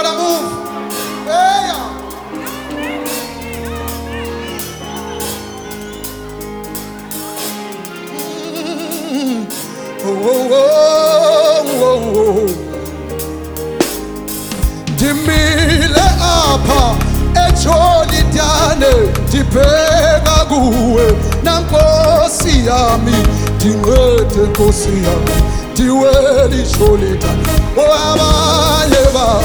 Gotta move. Hey. Oh, oh, oh, oh, oh. Dimile apa echolidane dibheka kuwe nankosi yami dingwethe nkosi yami diweli cholidane abanye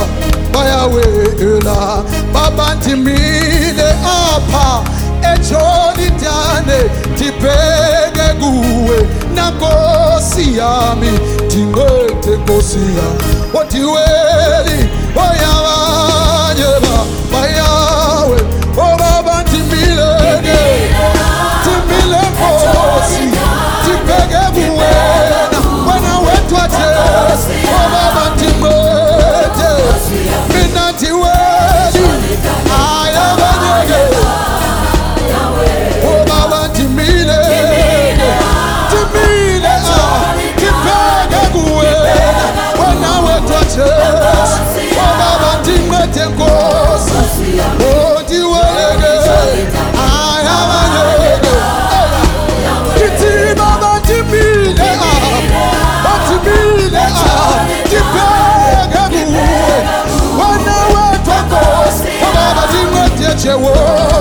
bayawela baba dimile apa echolidane dibheke kuwe nankosi yami dingwethe nkosi yami diweli bayawe oh baba dimile nkosi dibheke kuwena wena wetwathe oh baba dimwethe mina diweli ayabanyeke oh baba dimile dibheke kuwena wena wetwathe oh baba dimwethe nkosi oh diwele ayabanyeke kiti baba dimile dibheke kuwe wena wetwa nkosi oh baba dimwethe chewo